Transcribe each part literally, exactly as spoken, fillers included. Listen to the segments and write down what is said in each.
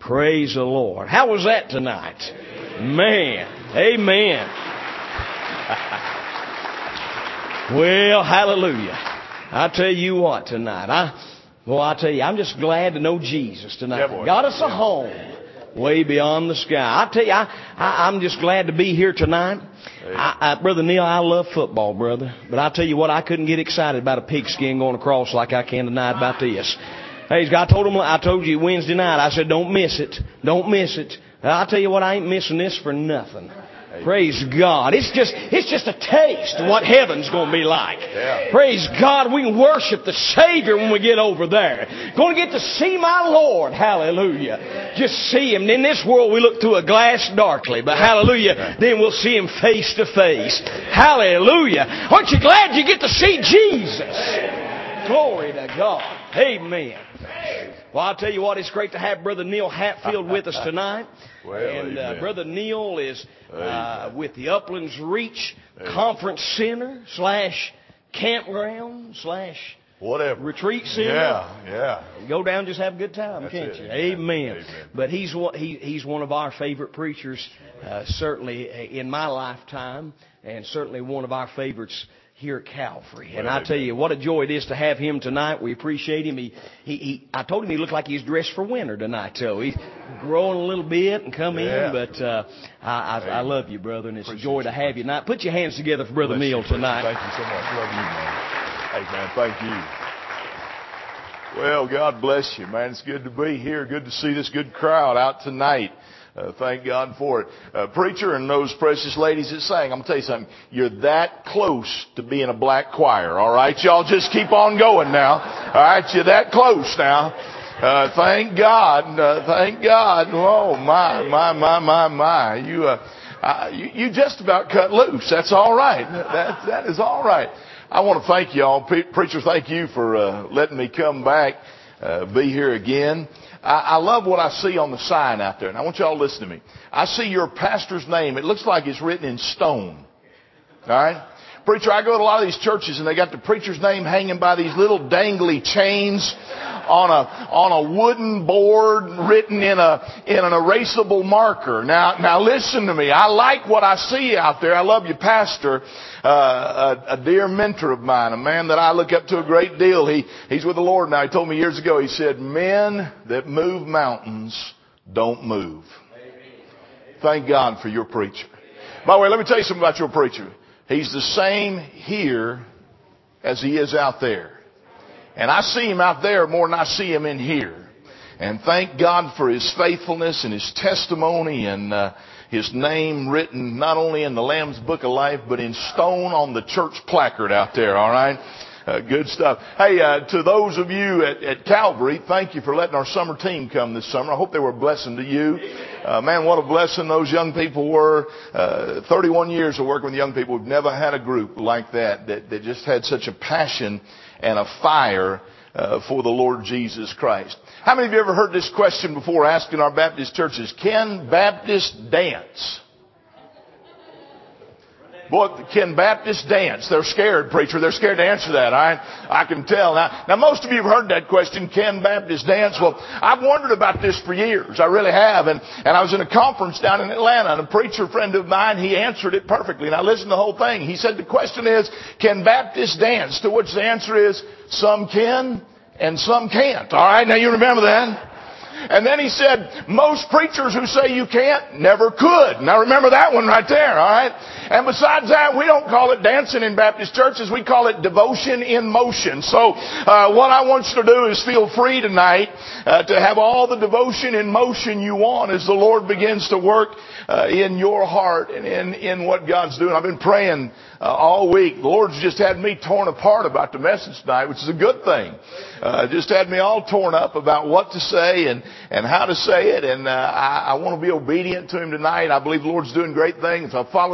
Praise the Lord. How was that tonight? Man. Amen. Well, hallelujah. I tell you what tonight. I, well, I tell you, I'm just glad to know Jesus tonight. Yeah, Got us a home way beyond the sky. I tell you, I, I, I'm just glad to be here tonight. I, I, Brother Neil, I love football, brother. But I tell you what, I couldn't get excited about a pigskin going across like I can tonight about this. Hey, I told him, I told you Wednesday night, I said, don't miss it. Don't miss it. I'll tell you what, I ain't missing this for nothing. Praise God. It's just, it's just a taste of what heaven's going to be like. Yeah. Praise God. We can worship the Savior when we get over there. Going to get to see my Lord. Hallelujah. Just see Him. In this world we look through a glass darkly, but hallelujah, then we'll see Him face to face. Hallelujah. Aren't you glad you get to see Jesus? Glory to God. Amen. Well, I'll tell you what, it's great to have Brother Neil Hatfield with us tonight. Well, and uh, Brother Neil is uh, with the Uplands Reach amen. Conference Center slash campground slash whatever retreat center. Yeah, yeah. You go down and just have a good time, That's can't it. you? Amen. Amen. But he's one, he, he's one of our favorite preachers, uh, certainly in my lifetime, and certainly one of our favorites here at Calvary. And well, I tell you, what a joy it is to have him tonight. We appreciate him. He, he, he, I told him he looked like he's dressed for winter tonight, so he's growing a little bit and come yeah. in. But uh, I, I, I love you, brother, and it's appreciate a joy to have you tonight. Put your hands together for Brother Bless Neil you, tonight. Thank you so much. Love you, man. Hey, man, thank you. Well, God bless you, man. It's good to be here. Good to see this good crowd out tonight. Uh, thank God for it. Uh, preacher and those precious ladies that sang, I'm going to tell you something. You're that close to being a black choir, all right? Y'all just keep on going now. All right? You're that close now. Uh, thank God. Uh, thank God. Oh, my, my, my, my, my. You, uh, uh, you, you just about cut loose. That's all right. That, that is all right. I want to thank y'all. Pre- preacher, thank you for uh, letting me come back, uh, be here again. I love what I see on the sign out there. And I want you all to listen to me. I see your pastor's name. It looks like it's written in stone. All right? Preacher, I go to a lot of these churches and they got the preacher's name hanging by these little dangly chains on a, on a wooden board written in a, in an erasable marker. Now, now listen to me. I like what I see out there. I love you, Pastor. Uh, a, a dear mentor of mine, a man that I look up to a great deal. He, he's with the Lord now. He told me years ago, he said, men that move mountains don't move. Thank God for your preacher. By the way, let me tell you something about your preacher. He's the same here as he is out there. And I see him out there more than I see him in here. And thank God for his faithfulness and his testimony and uh, his name written not only in the Lamb's Book of Life, but in stone on the church placard out there, all right? Uh, good stuff. Hey, uh, to those of you at, at Calvary, thank you for letting our summer team come this summer. I hope they were a blessing to you. Uh, man, what a blessing those young people were. Uh, thirty-one years of working with young people. We've never had a group like that, that, that just had such a passion and a fire uh, for the Lord Jesus Christ. How many of you ever heard this question before asked in our Baptist churches? Can Baptists dance? Boy, can Baptists dance? They're scared, preacher. They're scared to answer that. I I can tell. Now, now, most of you have heard that question, can Baptists dance? Well, I've wondered about this for years. I really have. And, and I was in a conference down in Atlanta, and a preacher friend of mine, he answered it perfectly. And I listened to the whole thing. He said the question is, can Baptists dance? To which the answer is, some can and some can't. All right? Now, you remember that? And then he said, most preachers who say you can't never could. Now remember that one right there, all right? And besides that, we don't call it dancing in Baptist churches. We call it devotion in motion. So uh, what I want you to do is feel free tonight uh, to have all the devotion in motion you want as the Lord begins to work uh, in your heart and in, in what God's doing. I've been praying uh, all week. The Lord's just had me torn apart about the message tonight, which is a good thing. Uh, just had me all torn up about what to say and and how to say it, and uh, I, I want to be obedient to Him tonight. I believe the Lord's doing great things. I followed the email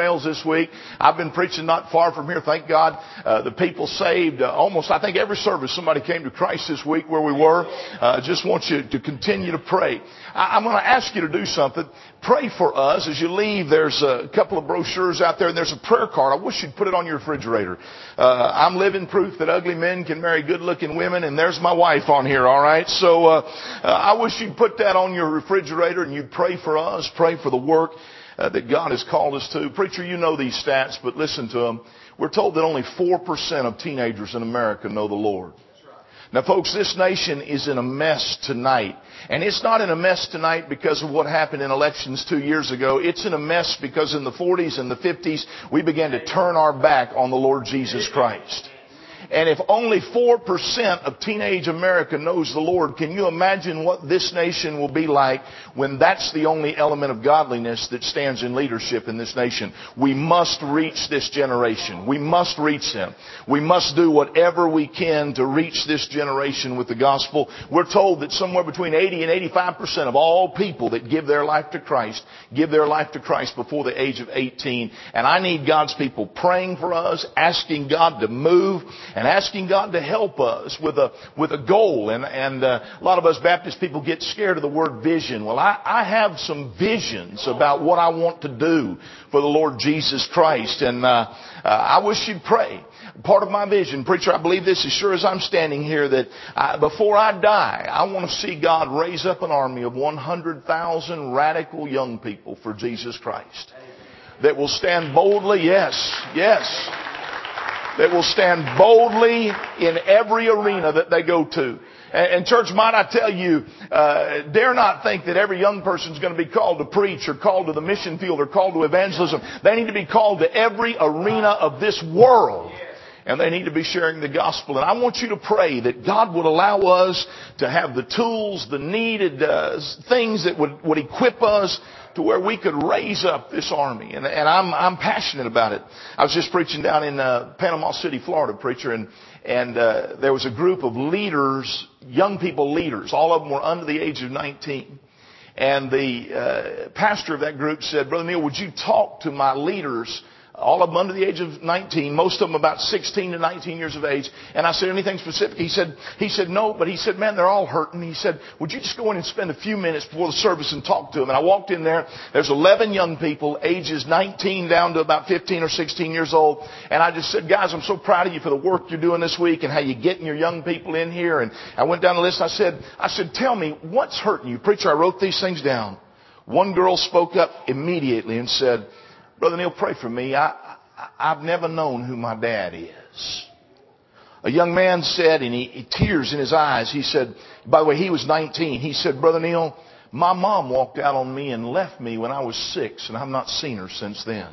emails this week. I've been preaching not far from here. Thank God, uh, the people saved. Uh, almost, I think every service somebody came to Christ this week where we were. Uh, just want you to continue to pray. I, I'm going to ask you to do something. Pray for us as you leave. There's a couple of brochures out there, and there's a prayer card. I wish you'd put it on your refrigerator. Uh, I'm living proof that ugly men can marry good-looking women, and there's my wife on here, all right? So uh, uh, I wish you'd put that on your refrigerator, and you'd pray for us, pray for the work uh, that God has called us to. Preacher, you know these stats, but listen to them. We're told that only four percent of teenagers in America know the Lord. Now, folks, this nation is in a mess tonight. And it's not in a mess tonight because of what happened in elections two years ago. It's in a mess because in the forties and the fifties, we began to turn our back on the Lord Jesus Christ. And if only four percent of teenage America knows the Lord, can you imagine what this nation will be like when that's the only element of godliness that stands in leadership in this nation? We must reach this generation. We must reach them. We must do whatever we can to reach this generation with the gospel. We're told that somewhere between eighty and eighty-five percent of all people that give their life to Christ give their life to Christ before the age of eighteen. And I need God's people praying for us, asking God to move, and asking God to help us with a with a goal. And, and uh, a lot of us Baptist people get scared of the word vision. Well, I, I have some visions about what I want to do for the Lord Jesus Christ. And uh, uh, I wish you'd pray. Part of my vision, preacher, I believe this as sure as I'm standing here, that I, before I die, I want to see God raise up an army of one hundred thousand radical young people for Jesus Christ. That will stand boldly, yes, yes. That will stand boldly in every arena that they go to. And, and church, might I tell you, uh, dare not think that every young person is going to be called to preach or called to the mission field or called to evangelism. They need to be called to every arena of this world. And they need to be sharing the gospel. And I want you to pray that God would allow us to have the tools, the needed uh, things that would, would equip us to where we could raise up this army. And, and I'm, I'm passionate about it. I was just preaching down in uh, Panama City, Florida, preacher, and, and uh, there was a group of leaders, young people leaders. All of them were under the age of nineteen. And the uh, pastor of that group said, Brother Neil, would you talk to my leaders? All of them under the age of nineteen, most of them about sixteen to nineteen years of age. And I said, anything specific? He said, he said, no, but he said, man, they're all hurting. He said, would you just go in and spend a few minutes before the service and talk to them? And I walked in there. There's eleven young people, ages nineteen down to about fifteen or sixteen years old. And I just said, guys, I'm so proud of you for the work you're doing this week and how you're getting your young people in here. And I went down the list. I said, I said, tell me, what's hurting you? Preacher, I wrote these things down. One girl spoke up immediately and said, Brother Neil, pray for me. I, I, I've never known who my dad is. A young man said, and he, he tears in his eyes, he said, by the way, he was nineteen. He said, Brother Neil, my mom walked out on me and left me when I was six, and I've not seen her since then.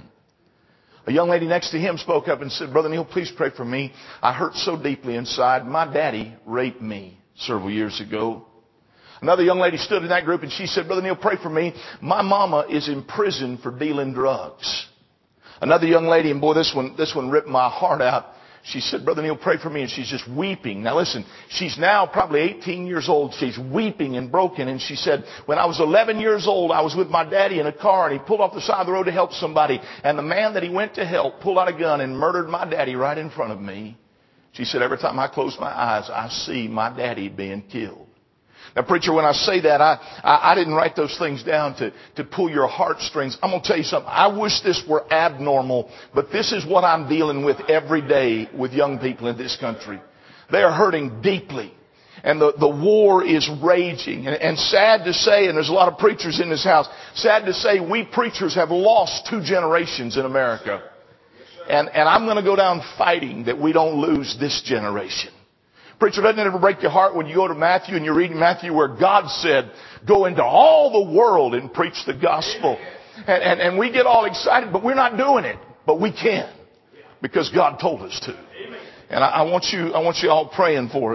A young lady next to him spoke up and said, Brother Neil, please pray for me. I hurt so deeply inside. My daddy raped me several years ago. Another young lady stood in that group and she said, Brother Neil, pray for me. My mama is in prison for dealing drugs. Another young lady, and boy, this one, this one ripped my heart out. She said, Brother Neil, pray for me. And she's just weeping. Now listen, she's now probably eighteen years old. She's weeping and broken. And she said, when I was eleven years old, I was with my daddy in a car and he pulled off the side of the road to help somebody. And the man that he went to help pulled out a gun and murdered my daddy right in front of me. She said, every time I close my eyes, I see my daddy being killed. Now, preacher, when I say that, I, I, I didn't write those things down to, to pull your heartstrings. I'm going to tell you something. I wish this were abnormal, but this is what I'm dealing with every day with young people in this country. They are hurting deeply. And the, the war is raging. And, and sad to say, and there's a lot of preachers in this house, sad to say, we preachers have lost two generations in America. And, and I'm going to go down fighting that we don't lose this generation. Preacher, doesn't it ever break your heart when you go to Matthew and you're reading Matthew where God said, go into all the world and preach the gospel. And, and, and we get all excited, but we're not doing it. But we can because God told us to. And I, I want you, I want you all praying for us.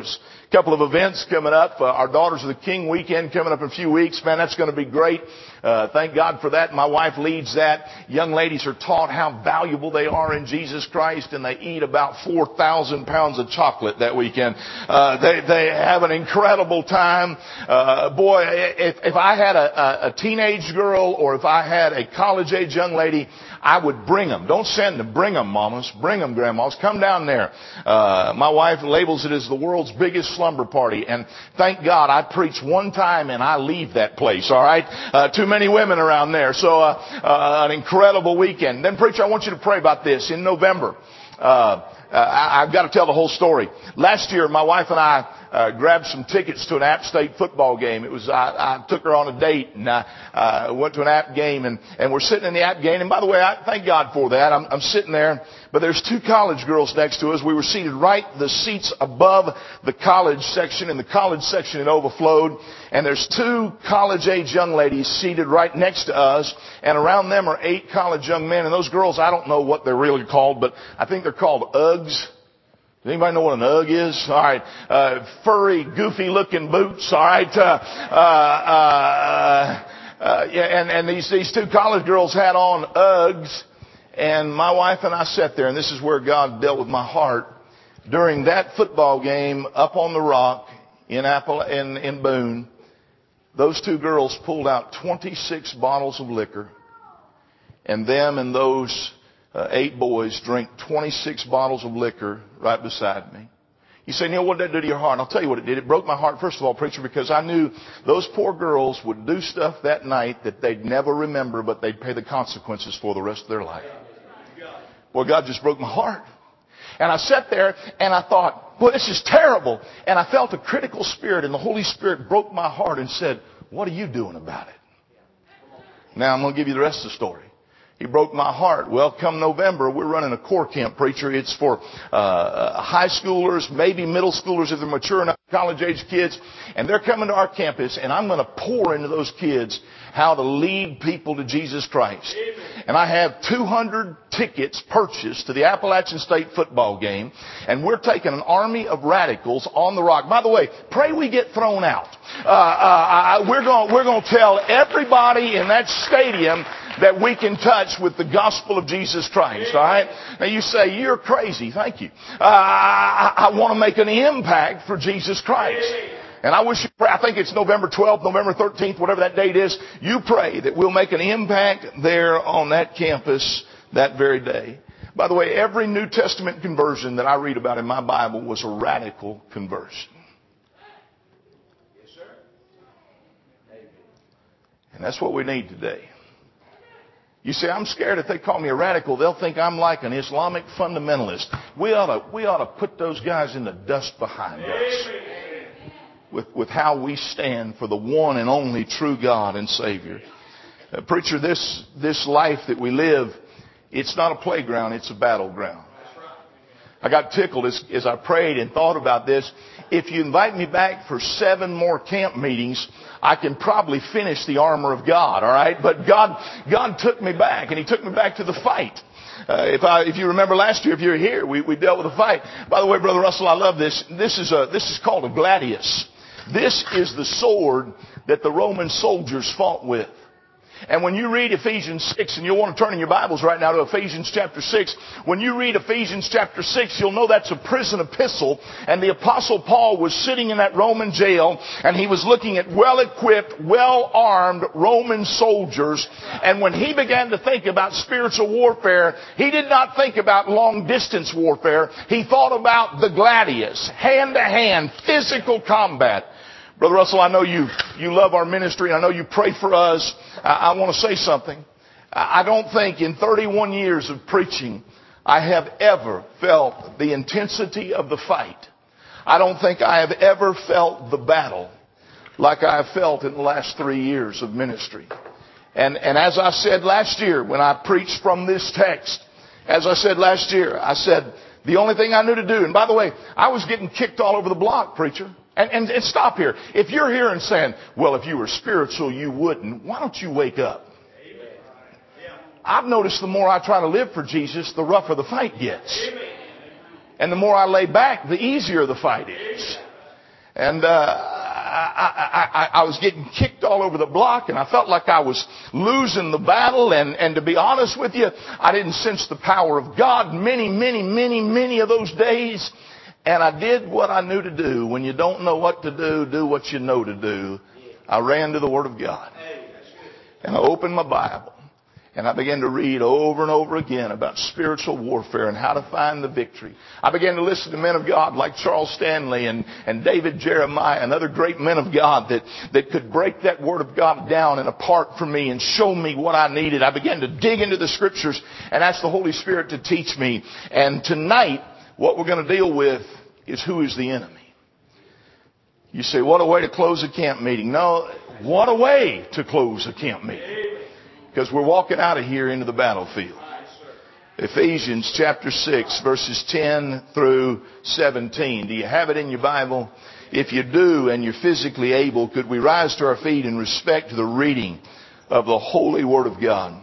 couple of events coming up. Uh, our Daughters of the King weekend coming up in a few weeks. Man, that's going to be great. Uh, thank God for that. My wife leads that. Young ladies are taught how valuable they are in Jesus Christ, and they eat about four thousand pounds of chocolate that weekend. Uh, they, they have an incredible time. Uh, boy, if, if I had a, a, a teenage girl or if I had a college age young lady, I would bring them. Don't send them. Bring them, mamas. Bring them, grandmas. Come down there. Uh, my wife labels it as the world's biggest slumber party. And thank God I preach one time and I leave that place. All right. Uh, too many women around there. So, uh, uh, an incredible weekend. Then preacher, I want you to pray about this in November. Uh, uh I, I've got to tell the whole story. Last year, my wife and I Uh, grabbed some tickets to an App State football game. It was, I, I took her on a date and I, uh, went to an App game and, and we're sitting in the App game. And by the way, I thank God for that. I'm, I'm sitting there, but there's two college girls next to us. We were seated right, the seats above the college section, and the college section had overflowed. And there's two college age young ladies seated right next to us, and around them are eight college young men. And those girls, I don't know what they're really called, but I think they're called Uggs. Does anybody know what an Ugg is? All right. Uh, furry, goofy-looking boots. All right. Uh, uh, uh, uh, yeah, and, and these, these two college girls had on Uggs. And my wife and I sat there, and this is where God dealt with my heart. During that football game up on the rock in Apple, in, in Boone, those two girls pulled out twenty-six bottles of liquor. And them and those Uh, eight boys drank twenty-six bottles of liquor right beside me. You say, Neil, what did that do to your heart? And I'll tell you what it did. It broke my heart, first of all, preacher, because I knew those poor girls would do stuff that night that they'd never remember, but they'd pay the consequences for the rest of their life. Boy, God just broke my heart. And I sat there and I thought, boy, this is terrible. And I felt a critical spirit, and the Holy Spirit broke my heart and said, what are you doing about it? Now I'm going to give you the rest of the story. He broke my heart. Well, come November, we're running a core camp, preacher. It's for uh high schoolers, maybe middle schoolers if they're mature enough, college-age kids. And they're coming to our campus, and I'm going to pour into those kids how to lead people to Jesus Christ. Amen. And I have two hundred tickets purchased to the Appalachian State football game, and we're taking an army of radicals on the rock. By the way, pray we get thrown out. Uh, uh, we're going we're going to tell everybody in that stadium that we can touch with the gospel of Jesus Christ. All right. Now you say you're crazy. Thank you. Uh, I, I want to make an impact for Jesus Christ. And I wish you pray. I think it's November twelfth, November thirteenth, whatever that date is. You pray that we'll make an impact there on that campus that very day. By the way, every New Testament conversion that I read about in my Bible was a radical conversion. Yes, sir. And that's what we need today. You say, I'm scared if they call me a radical, they'll think I'm like an Islamic fundamentalist. We ought to, we ought to put those guys in the dust behind us with, with how we stand for the one and only true God and Savior. Uh, preacher, this, this life that we live, it's not a playground, it's a battleground. I got tickled as, as I prayed and thought about this. If you invite me back for seven more camp meetings, I can probably finish the armor of God, all right? But God, God took me back, and He took me back to the fight. Uh, if I, if you remember last year, if you were here, we, we dealt with a fight. By the way, Brother Russell, I love this. This is a, this is called a gladius. This is the sword that the Roman soldiers fought with. And when you read Ephesians six, and you'll want to turn in your Bibles right now to Ephesians chapter six, when you read Ephesians chapter six, you'll know that's a prison epistle, and the Apostle Paul was sitting in that Roman jail, and he was looking at well-equipped, well-armed Roman soldiers, and when he began to think about spiritual warfare, he did not think about long-distance warfare. He thought about the gladius, hand-to-hand, physical combat. Brother Russell, I know you, you love our ministry, and I know you pray for us. I, I want to say something. I don't think in thirty-one years of preaching, I have ever felt the intensity of the fight. I don't think I have ever felt the battle like I have felt in the last three years of ministry. And, and as I said last year when I preached from this text, as I said last year, I said, the only thing I knew to do, and by the way, I was getting kicked all over the block, preacher. And, and, and stop here. If you're here and saying, well, if you were spiritual, you wouldn't, why don't you wake up? Amen. I've noticed the more I try to live for Jesus, the rougher the fight gets. Amen. And the more I lay back, the easier the fight is. And, uh, I, I, I, I was getting kicked all over the block, and I felt like I was losing the battle. And, and to be honest with you, I didn't sense the power of God many, many, many, many of those days. And I did what I knew to do. When you don't know what to do, do what you know to do. I ran to the Word of God. And I opened my Bible. And I began to read over and over again about spiritual warfare and how to find the victory. I began to listen to men of God like Charles Stanley and, and David Jeremiah and other great men of God that, that could break that Word of God down and apart for me and show me what I needed. I began to dig into the Scriptures and ask the Holy Spirit to teach me. And tonight, what we're going to deal with is who is the enemy. You say, what a way to close a camp meeting. No, what a way to close a camp meeting. Because we're walking out of here into the battlefield. Ephesians chapter six, verses ten through seventeen. Do you have it in your Bible? If you do and you're physically able, could we rise to our feet in respect to the reading of the holy Word of God?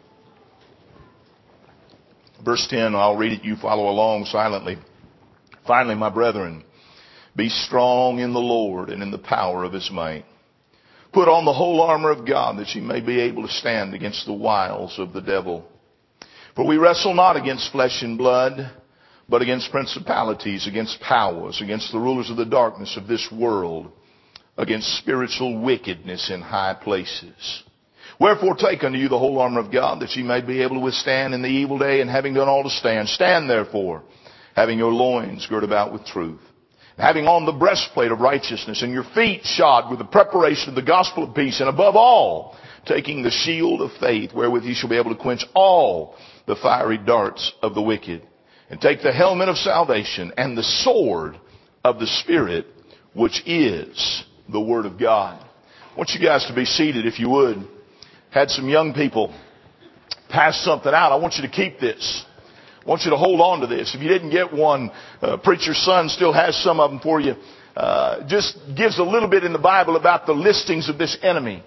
Verse ten, I'll read it. You follow along silently. Finally, my brethren, be strong in the Lord and in the power of His might. Put on the whole armor of God that ye may be able to stand against the wiles of the devil. For we wrestle not against flesh and blood, but against principalities, against powers, against the rulers of the darkness of this world, against spiritual wickedness in high places. Wherefore take unto you the whole armor of God that ye may be able to withstand in the evil day, and having done all to stand, stand therefore, having your loins girt about with truth, having on the breastplate of righteousness, and your feet shod with the preparation of the gospel of peace, and above all, taking the shield of faith, wherewith ye shall be able to quench all the fiery darts of the wicked, and take the helmet of salvation and the sword of the Spirit, which is the Word of God. I want you guys to be seated, if you would. Had some young people pass something out. I want you to keep this. I want you to hold on to this. If you didn't get one, uh, Preacher's Son still has some of them for you. Uh, just gives a little bit in the Bible about the listings of this enemy.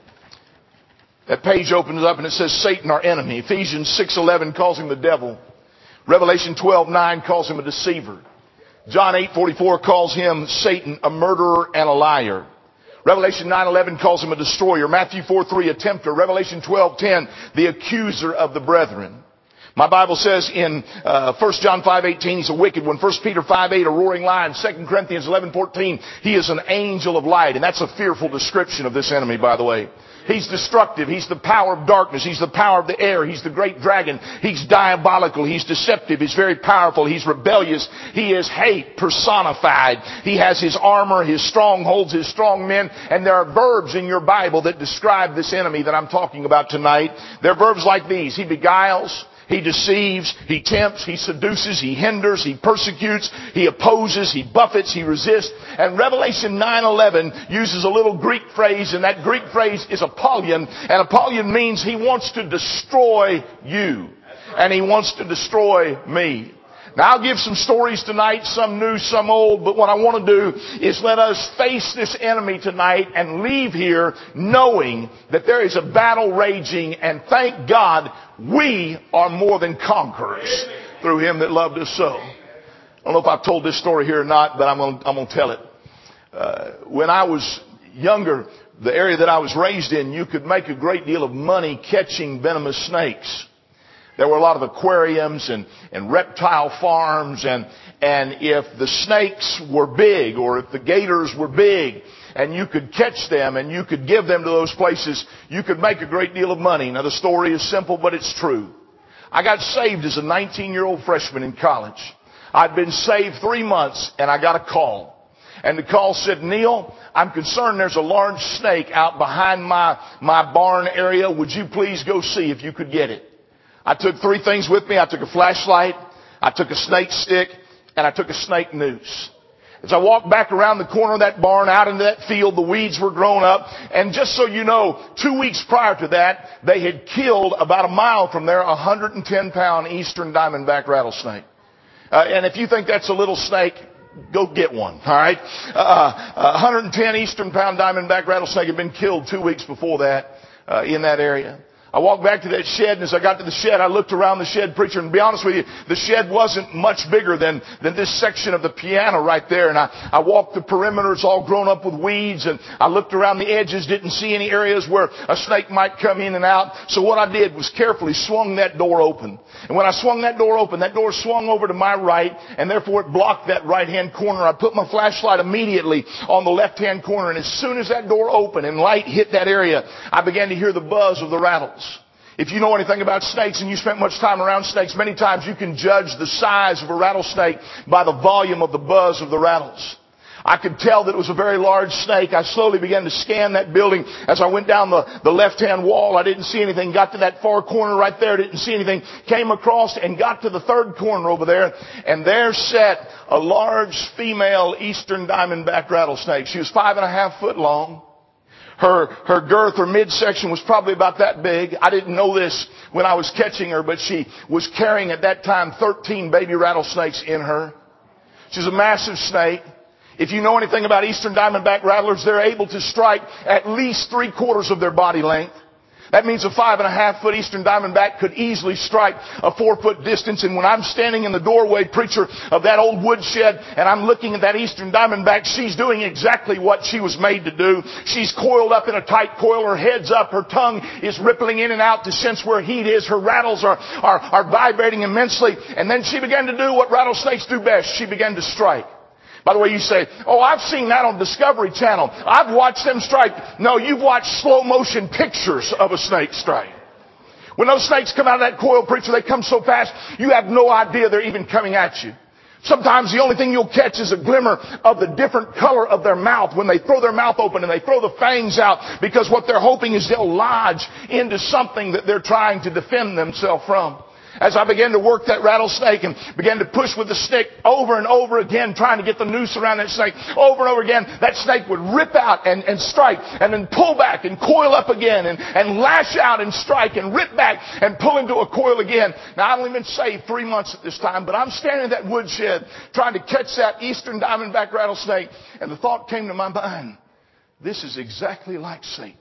That page opens up and it says Satan, our enemy. Ephesians six eleven calls him the devil. Revelation twelve nine calls him a deceiver. John eight forty-four calls him Satan, a murderer and a liar. Revelation nine eleven calls him a destroyer. Matthew four three, a tempter. Revelation twelve ten, the accuser of the brethren. My Bible says in uh, First John five eighteen, he's a wicked one. First Peter five eight, a roaring lion. Second Corinthians eleven fourteen, he is an angel of light. And that's a fearful description of this enemy, by the way. He's destructive. He's the power of darkness. He's the power of the air. He's the great dragon. He's diabolical. He's deceptive. He's very powerful. He's rebellious. He is hate personified. He has his armor, his strongholds, his strong men. And there are verbs in your Bible that describe this enemy that I'm talking about tonight. There are verbs like these. He beguiles. He deceives, he tempts, he seduces, he hinders, he persecutes, he opposes, he buffets, he resists. And Revelation nine eleven uses a little Greek phrase, and that Greek phrase is Apollyon. And Apollyon means he wants to destroy you. And he wants to destroy me. Now I'll give some stories tonight, some new, some old, but what I want to do is let us face this enemy tonight and leave here knowing that there is a battle raging, and thank God we are more than conquerors through Him that loved us so. I don't know if I've told this story here or not, but I'm going to, I'm going to tell it. Uh, when I was younger, the area that I was raised in, you could make a great deal of money catching venomous snakes. There were a lot of aquariums and, and reptile farms, and, and if the snakes were big, or if the gators were big, and you could catch them and you could give them to those places, you could make a great deal of money. Now the story is simple, but it's true. I got saved as a nineteen-year-old freshman in college. I'd been saved three months and I got a call. And the call said, Neil, I'm concerned there's a large snake out behind my, my barn area. Would you please go see if you could get it? I took three things with me. I took a flashlight, I took a snake stick, and I took a snake noose. As I walked back around the corner of that barn, out into that field, the weeds were grown up. And just so you know, two weeks prior to that, they had killed about a mile from there a one hundred ten pound eastern diamondback rattlesnake. Uh, and if you think that's a little snake, go get one, all right? Uh, one hundred ten eastern pound diamondback rattlesnake had been killed two weeks before that uh, in that area. I walked back to that shed, and as I got to the shed, I looked around the shed, preacher, and to be honest with you, the shed wasn't much bigger than, than this section of the piano right there. And I, I walked the perimeter, it's all grown up with weeds, and I looked around the edges, didn't see any areas where a snake might come in and out. So what I did was carefully swung that door open. And when I swung that door open, that door swung over to my right, and therefore it blocked that right-hand corner. I put my flashlight immediately on the left-hand corner, and as soon as that door opened and light hit that area, I began to hear the buzz of the rattles. If you know anything about snakes and you spent much time around snakes, many times you can judge the size of a rattlesnake by the volume of the buzz of the rattles. I could tell that it was a very large snake. I slowly began to scan that building. As I went down the, the left-hand wall, I didn't see anything. Got to that far corner right there, didn't see anything. Came across and got to the third corner over there, and there sat a large female eastern diamondback rattlesnake. She was five and a half foot long. Her, her girth, her midsection was probably about that big. I didn't know this when I was catching her, but she was carrying at that time thirteen baby rattlesnakes in her. She's a massive snake. If you know anything about eastern diamondback rattlers, they're able to strike at least three quarters of their body length. That means a five and a half foot eastern diamondback could easily strike a four foot distance. And when I'm standing in the doorway, preacher, of that old woodshed, and I'm looking at that eastern diamondback, she's doing exactly what she was made to do. She's coiled up in a tight coil. Her head's up. Her tongue is rippling in and out to sense where heat is. Her rattles are, are, are vibrating immensely. And then she began to do what rattlesnakes do best. She began to strike. By the way, you say, oh, I've seen that on Discovery Channel. I've watched them strike. No, you've watched slow motion pictures of a snake strike. When those snakes come out of that coil, preacher, they come so fast, you have no idea they're even coming at you. Sometimes the only thing you'll catch is a glimmer of the different color of their mouth when they throw their mouth open and they throw the fangs out, because what they're hoping is they'll lodge into something that they're trying to defend themselves from. As I began to work that rattlesnake and began to push with the stick over and over again, trying to get the noose around that snake over and over again, that snake would rip out and, and strike and then pull back and coil up again and, and lash out and strike and rip back and pull into a coil again. Now, I've only been saved three months at this time, but I'm standing in that woodshed trying to catch that eastern diamondback rattlesnake, and the thought came to my mind, this is exactly like Satan.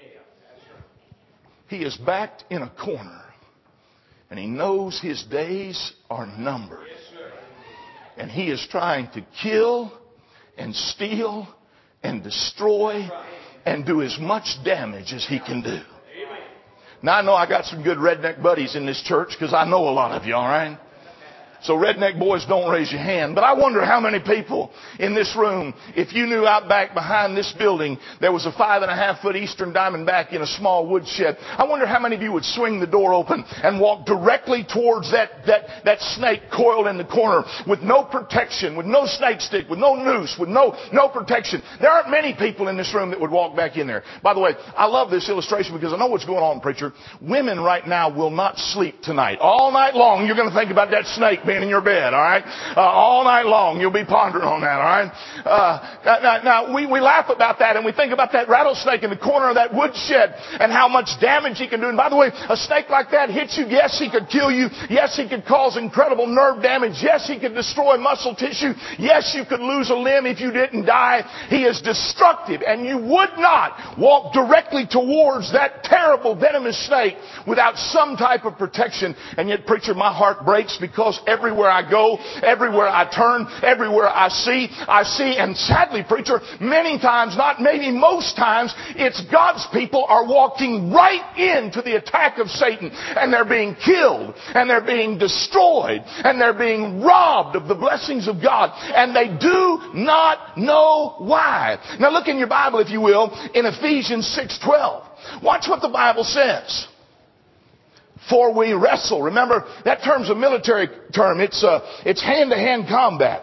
He is backed in a corner. And he knows his days are numbered. And he is trying to kill and steal and destroy and do as much damage as he can do. Now, I know I got some good redneck buddies in this church, because I know a lot of you, all right? So redneck boys, don't raise your hand. But I wonder how many people in this room, if you knew out back behind this building there was a five and a half foot eastern diamondback in a small woodshed, I wonder how many of you would swing the door open and walk directly towards that, that, that snake coiled in the corner with no protection, with no snake stick, with no noose, with no, no protection. There aren't many people in this room that would walk back in there. By the way, I love this illustration because I know what's going on, preacher. Women right now will not sleep tonight. All night long you're going to think about that snake being in your bed, all right? Uh, all night long you'll be pondering on that, all right? Uh, now, now we, we laugh about that, and we think about that rattlesnake in the corner of that woodshed and how much damage he can do. And by the way, a snake like that hits you, yes, he could kill you. Yes, he could cause incredible nerve damage. Yes, he could destroy muscle tissue. Yes, you could lose a limb if you didn't die. He is destructive, and you would not walk directly towards that terrible venomous snake without some type of protection. And yet, preacher, my heart breaks, because every Everywhere I go, everywhere I turn, everywhere I see, I see, and sadly, preacher, many times, not maybe most times, it's God's people are walking right into the attack of Satan, and they're being killed, and they're being destroyed, and they're being robbed of the blessings of God, and they do not know why. Now look in your Bible, if you will, in Ephesians six twelve. Watch what the Bible says. For we wrestle. Remember, that term's a military term. It's uh, it's hand-to-hand combat.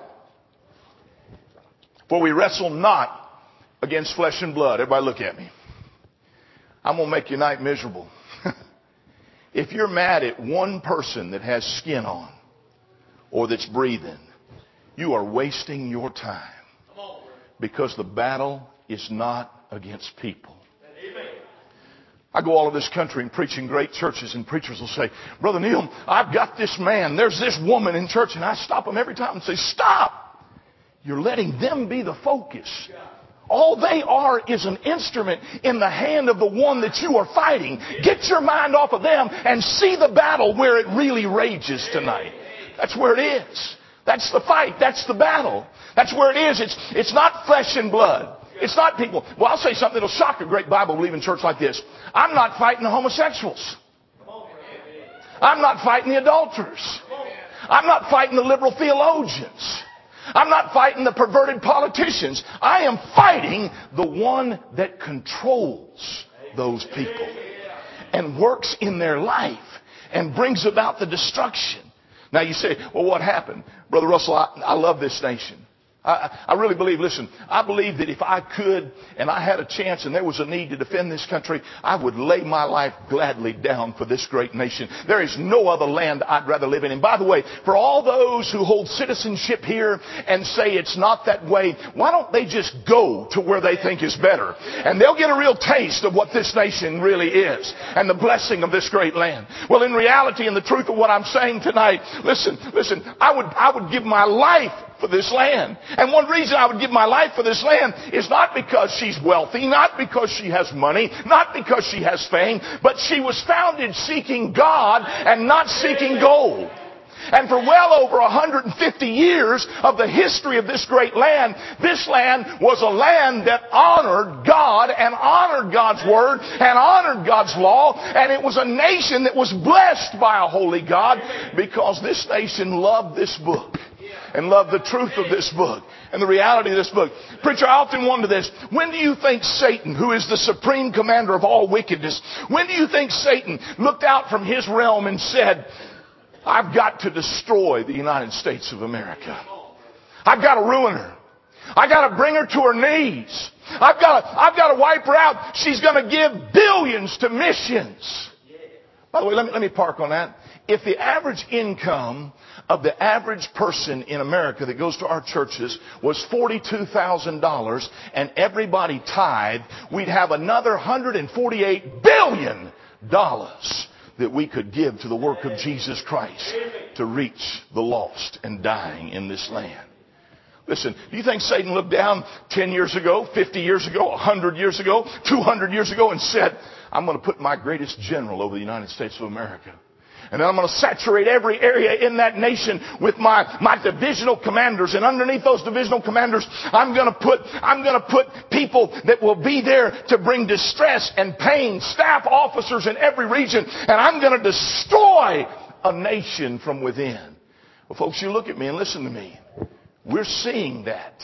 For we wrestle not against flesh and blood. Everybody look at me. I'm going to make your night miserable. If you're mad at one person that has skin on or that's breathing, you are wasting your time. Because the battle is not against people. I go all over this country and preach in great churches, and preachers will say, Brother Neil, I've got this man, there's this woman in church, and I stop them every time and say, stop! You're letting them be the focus All they are is an instrument in the hand of the one that you are fighting. Get your mind off of them and see the battle where it really rages tonight. That's where it is. That's the fight. That's the battle. That's where it is. It's, it's not flesh and blood. It's not people. Well, I'll say something that'll shock a great Bible-believing church like this. I'm not fighting the homosexuals. I'm not fighting the adulterers. I'm not fighting the liberal theologians. I'm not fighting the perverted politicians. I am fighting the one that controls those people and works in their life and brings about the destruction. Now you say, well, what happened? Brother Russell, I, I love this nation. I, I really believe, listen, I believe that if I could and I had a chance and there was a need to defend this country, I would lay my life gladly down for this great nation. There is no other land I'd rather live in. And by the way, for all those who hold citizenship here and say it's not that way, why don't they just go to where they think is better? And they'll get a real taste of what this nation really is and the blessing of this great land. Well, in reality and the truth of what I'm saying tonight, listen, listen, I would, I would give my life for this land. And one reason I would give my life for this land is not because she's wealthy, not because she has money, not because she has fame, but she was founded seeking God and not seeking gold. And for well over one hundred fifty years of the history of this great land, this land was a land that honored God and honored God's Word and honored God's law. And it was a nation that was blessed by a holy God because this nation loved this book and love the truth of this book and the reality of this book. Preacher, I often wonder this. When do you think Satan, who is the supreme commander of all wickedness, when do you think Satan looked out from his realm and said, I've got to destroy the United States of America. I've got to ruin her. I've got to bring her to her knees. I've got to, I've got to wipe her out. She's going to give billions to missions. By the way, let me, let me park on that. If the average income of the average person in America that goes to our churches was forty-two thousand dollars and everybody tithed, we'd have another one hundred forty-eight billion dollars that we could give to the work of Jesus Christ to reach the lost and dying in this land. Listen, do you think Satan looked down ten years ago, fifty years ago, one hundred years ago, two hundred years ago and said, I'm going to put my greatest general over the United States of America. And then I'm going to saturate every area in that nation with my, my divisional commanders. And underneath those divisional commanders, I'm going to put, I'm going to put people that will be there to bring distress and pain, staff officers in every region. And I'm going to destroy a nation from within. Well, folks, you look at me and listen to me. We're seeing that.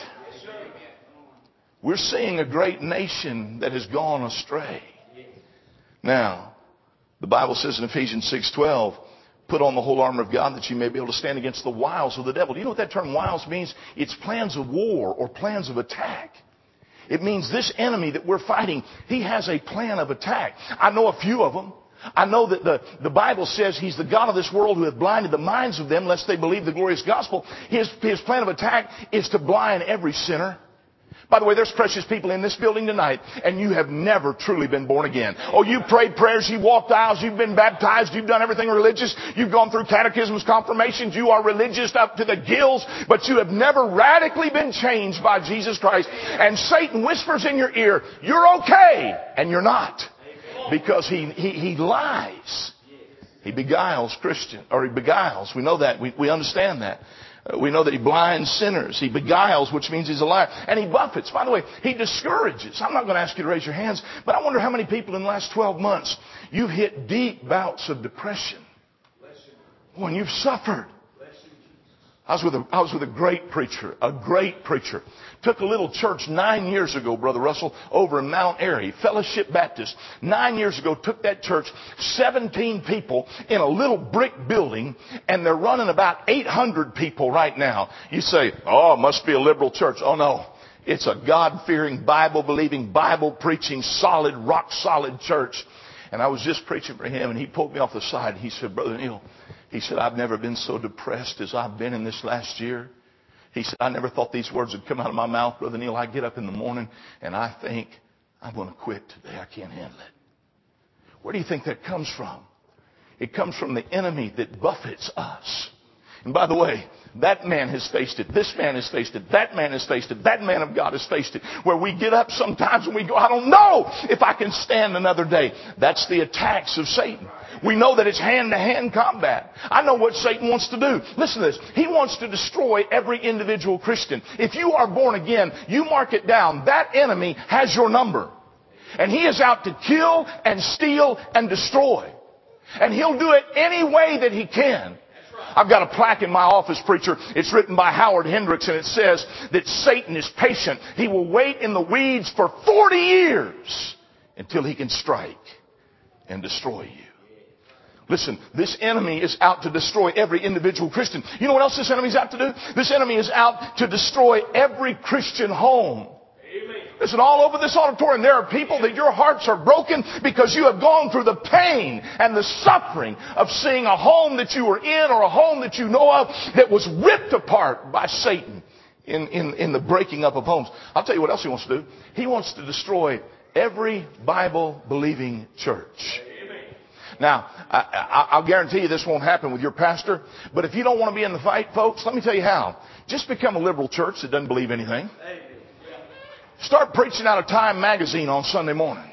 We're seeing a great nation that has gone astray. Now, the Bible says in Ephesians six twelve, put on the whole armor of God that you may be able to stand against the wiles of the devil. Do you know what that term wiles means? It's plans of war or plans of attack. It means this enemy that we're fighting, he has a plan of attack. I know a few of them. I know that the, the Bible says he's the God of this world who hath blinded the minds of them lest they believe the glorious gospel. His, his plan of attack is to blind every sinner. By the way, there's precious people in this building tonight, and you have never truly been born again. Oh, you prayed prayers, you walked aisles, you've been baptized, you've done everything religious, you've gone through catechisms, confirmations, you are religious up to the gills, but you have never radically been changed by Jesus Christ. And Satan whispers in your ear, you're okay, and you're not. Because he, he, he lies. He beguiles Christian, or he beguiles. We know that. We, we understand that. Uh, we know that he blinds sinners. He beguiles, which means he's a liar. And he buffets. By the way, he discourages. I'm not going to ask you to raise your hands, but I wonder how many people in the last twelve months you've hit deep bouts of depression. Oh, and you've suffered. I was with a, I was with a great preacher, a great preacher. Took a little church nine years ago, Brother Russell, over in Mount Airy, Fellowship Baptist. Nine years ago, took that church, seventeen people in a little brick building, and they're running about eight hundred people right now. You say, oh, it must be a liberal church. Oh, no. It's a God-fearing, Bible-believing, Bible-preaching, solid, rock-solid church. And I was just preaching for him, and he pulled me off the side. He said, Brother Neil, he said, I've never been so depressed as I've been in this last year. He said, I never thought these words would come out of my mouth, Brother Neil. I get up in the morning and I think, I'm going to quit today. I can't handle it. Where do you think that comes from? It comes from the enemy that buffets us. And by the way, that man has faced it. This man has faced it. That man has faced it. That man of God has faced it. Where we get up sometimes and we go, I don't know if I can stand another day. That's the attacks of Satan. We know that it's hand-to-hand combat. I know what Satan wants to do. Listen to this. He wants to destroy every individual Christian. If you are born again, you mark it down. That enemy has your number. And he is out to kill and steal and destroy. And he'll do it any way that he can. I've got a plaque in my office, preacher. It's written by Howard Hendricks, and it says that Satan is patient. He will wait in the weeds for forty years until he can strike and destroy you. Listen, this enemy is out to destroy every individual Christian. You know what else this enemy is out to do? This enemy is out to destroy every Christian home. Listen, all over this auditorium, there are people that your hearts are broken because you have gone through the pain and the suffering of seeing a home that you were in or a home that you know of that was ripped apart by Satan in, in, in the breaking up of homes. I'll tell you what else he wants to do. He wants to destroy every Bible-believing church. Now, I, I, I'll guarantee you this won't happen with your pastor, but if you don't want to be in the fight, folks, let me tell you how. Just become a liberal church that doesn't believe anything. Start preaching out of Time magazine on Sunday morning.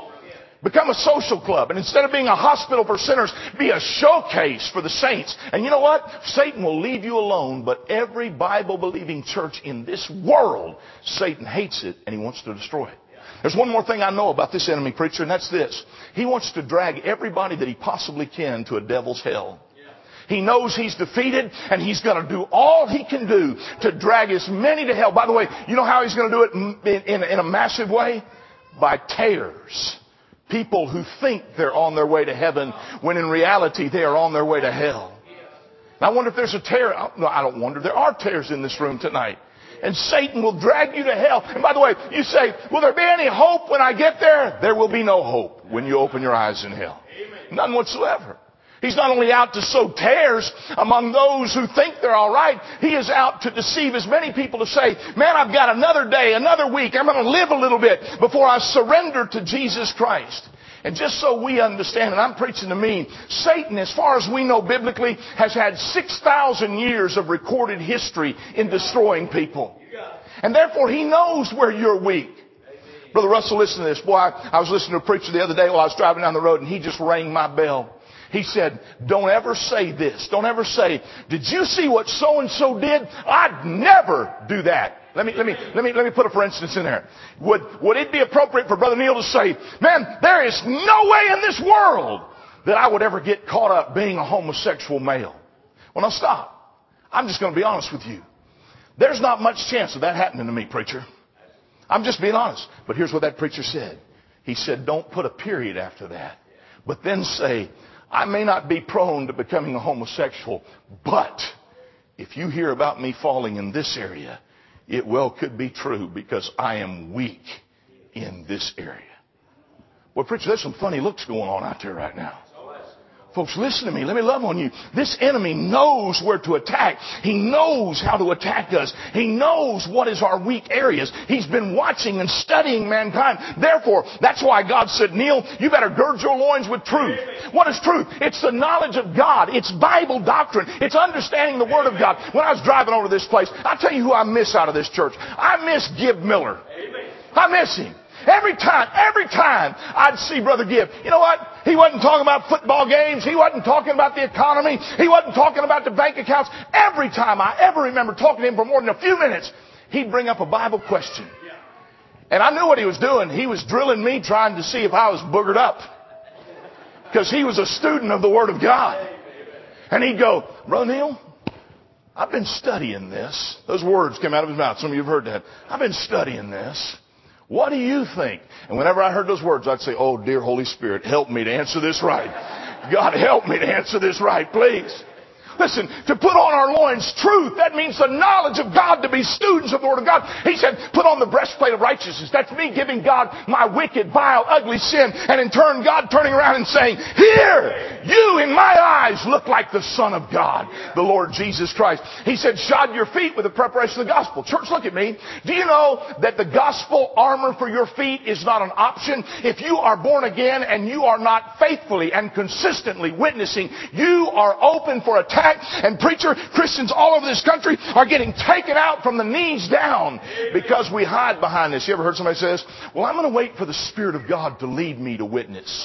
Become a social club. And instead of being a hospital for sinners, be a showcase for the saints. And you know what? Satan will leave you alone, but every Bible-believing church in this world, Satan hates it and he wants to destroy it. There's one more thing I know about this enemy, preacher, and that's this. He wants to drag everybody that he possibly can to a devil's hell. He knows he's defeated, and he's going to do all he can do to drag as many to hell. By the way, you know how he's going to do it in, in, in a massive way? By tares. People who think they're on their way to heaven when in reality they are on their way to hell. And I wonder if there's a tare. No, I don't wonder. There are tares in this room tonight. And Satan will drag you to hell. And by the way, you say, will there be any hope when I get there? There will be no hope when you open your eyes in hell. None whatsoever. He's not only out to sow tares among those who think they're all right. He is out to deceive as many people to say, man, I've got another day, another week. I'm going to live a little bit before I surrender to Jesus Christ. And just so we understand, and I'm preaching to me, Satan, as far as we know biblically, has had six thousand years of recorded history in destroying people. And therefore, he knows where you're weak. Brother Russell, listen to this. Boy, I, I was listening to a preacher the other day while I was driving down the road, and he just rang my bell. He said, don't ever say this. Don't ever say, did you see what so-and-so did? I'd never do that. Let me, let me, let me, let me put a for instance in there. Would, would it be appropriate for Brother Neil to say, man, there is no way in this world that I would ever get caught up being a homosexual male? Well, now stop. I'm just going to be honest with you. There's not much chance of that happening to me, preacher. I'm just being honest. But here's what that preacher said. He said, don't put a period after that. But then say, I may not be prone to becoming a homosexual, but if you hear about me falling in this area, it well could be true because I am weak in this area. Well, preacher, there's some funny looks going on out there right now. Folks, listen to me. Let me love on you. This enemy knows where to attack. He knows how to attack us. He knows what is our weak areas. He's been watching and studying mankind. Therefore, that's why God said, Neil, you better gird your loins with truth. What is truth? It's the knowledge of God. It's Bible doctrine. It's understanding the Word of God. When I was driving over this place, I'll tell you who I miss out of this church. I miss Gib Miller. I miss him. Every time, every time I'd see Brother Gibb, you know what? He wasn't talking about football games. He wasn't talking about the economy. He wasn't talking about the bank accounts. Every time I ever remember talking to him for more than a few minutes, he'd bring up a Bible question. And I knew what he was doing. He was drilling me, trying to see if I was boogered up. Because he was a student of the Word of God. And he'd go, Brother Neil, I've been studying this. Those words came out of his mouth. Some of you have heard that. I've been studying this. What do you think? And whenever I heard those words, I'd say, oh, dear Holy Spirit, help me to answer this right. God, help me to answer this right, please. Listen, to put on our loins truth, that means the knowledge of God, to be students of the Word of God. He said, put on the breastplate of righteousness. That's me giving God my wicked, vile, ugly sin. And in turn, God turning around and saying, here, you in my eyes look like the Son of God, the Lord Jesus Christ. He said, shod your feet with the preparation of the gospel. Church, look at me. Do you know that the gospel armor for your feet is not an option? If you are born again and you are not faithfully and consistently witnessing, you are open for attack back. And preacher, Christians all over this country are getting taken out from the knees down because we hide behind this. You ever heard somebody say this? Well, I'm going to wait for the Spirit of God to lead me to witness.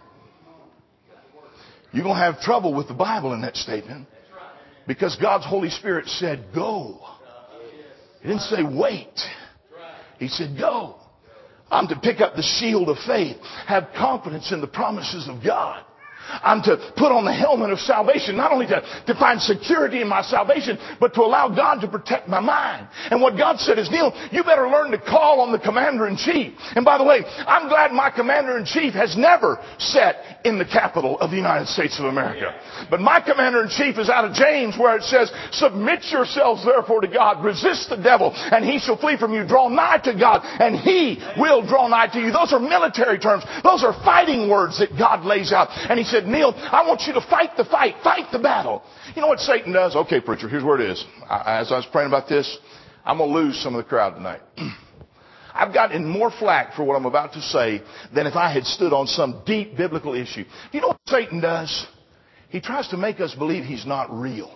You're going to have trouble with the Bible in that statement because God's Holy Spirit said, go. He didn't say wait. He said, go. I'm to pick up the shield of faith, have confidence in the promises of God. I'm to put on the helmet of salvation, not only to, to find security in my salvation, but to allow God to protect my mind. And what God said is, Neil, you better learn to call on the Commander-in-Chief. And by the way, I'm glad my Commander-in-Chief has never sat in the capital of the United States of America. But my Commander-in-Chief is out of James, where it says, submit yourselves therefore to God, resist the devil, and he shall flee from you. Draw nigh to God, and he will draw nigh to you. Those are military terms. Those are fighting words that God lays out. And he said, Neil, I want you to fight the fight. Fight the battle. You know what Satan does? Okay, preacher, here's where it is. I, as I was praying about this, I'm going to lose some of the crowd tonight. I've gotten more flack for what I'm about to say than if I had stood on some deep biblical issue. You know what Satan does? He tries to make us believe he's not real.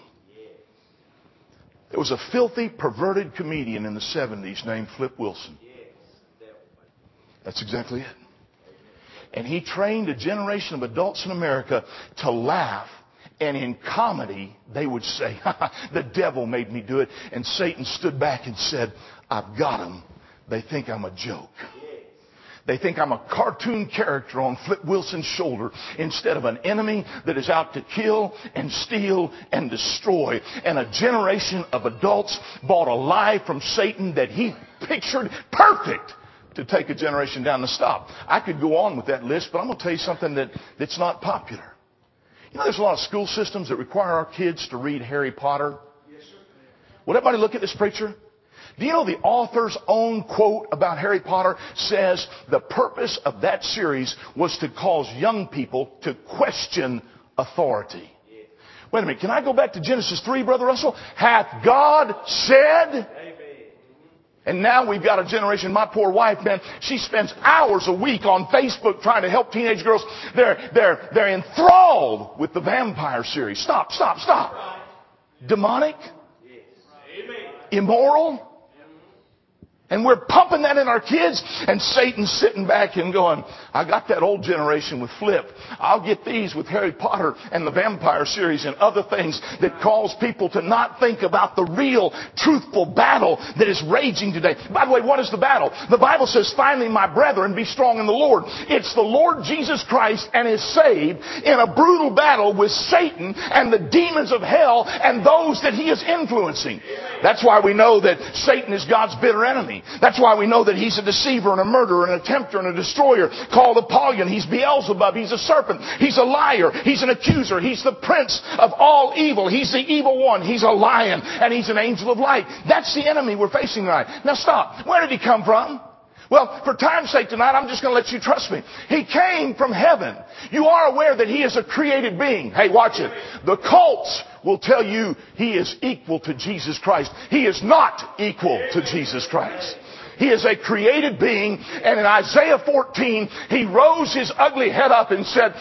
There was a filthy, perverted comedian in the seventies named Flip Wilson. That's exactly it. And he trained a generation of adults in America to laugh. And in comedy, they would say, the devil made me do it. And Satan stood back and said, I've got them. They think I'm a joke. They think I'm a cartoon character on Flip Wilson's shoulder instead of an enemy that is out to kill and steal and destroy. And a generation of adults bought a lie from Satan that he pictured perfect to take a generation down the stop. I could go on with that list, but I'm going to tell you something that, that's not popular. You know, there's a lot of school systems that require our kids to read Harry Potter. Yes, sir. Would everybody look at this preacher? Do you know the author's own quote about Harry Potter says the purpose of that series was to cause young people to question authority? Yeah. Wait a minute, can I go back to Genesis three, Brother Russell? Hath God said? And now we've got a generation, my poor wife, man, she spends hours a week on Facebook trying to help teenage girls. They're, they're, they're enthralled with the vampire series. Stop, stop, stop. Demonic? Immoral? And we're pumping that in our kids, and Satan's sitting back and going, I got that old generation with Flip. I'll get these with Harry Potter and the vampire series and other things that cause people to not think about the real, truthful battle that is raging today. By the way, what is the battle? The Bible says, finally, my brethren, be strong in the Lord. It's the Lord Jesus Christ and His saved in a brutal battle with Satan and the demons of hell and those that he is influencing. That's why we know that Satan is God's bitter enemy. That's why we know that he's a deceiver and a murderer and a tempter and a destroyer called Apollyon. He's Beelzebub. He's a serpent. He's a liar. He's an accuser. He's the prince of all evil. He's the evil one. He's a lion and he's an angel of light. That's the enemy we're facing tonight. Now stop. Where did he come from? Well, for time's sake tonight, I'm just going to let you trust me. He came from heaven. You are aware that he is a created being. Hey, watch it. The cults will tell you he is equal to Jesus Christ. He is not equal to Jesus Christ. He is a created being, and in Isaiah fourteen, he rose his ugly head up and said,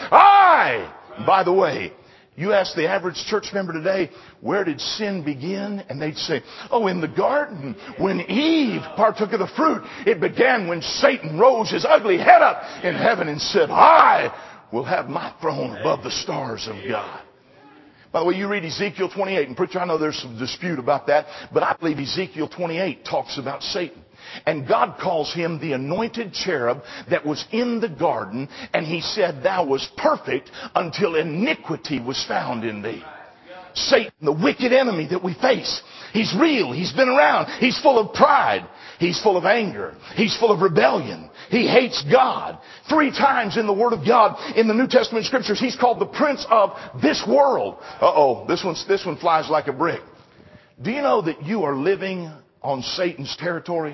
I, by the way, you ask the average church member today, where did sin begin? And they'd say, oh, in the garden, when Eve partook of the fruit. It began when Satan rose his ugly head up in heaven and said, I will have my throne above the stars of God. By the way, you read Ezekiel twenty-eight, and preacher, I know there's some dispute about that, but I believe Ezekiel twenty-eight talks about Satan. And God calls him the anointed cherub that was in the garden, and he said, thou was perfect until iniquity was found in thee. Satan, the wicked enemy that we face. He's real. He's been around. He's full of pride. He's full of anger. He's full of rebellion. He hates God. Three times in the Word of God, in the New Testament Scriptures, he's called the prince of this world. Uh-oh, this one's, this one flies like a brick. Do you know that you are living on Satan's territory?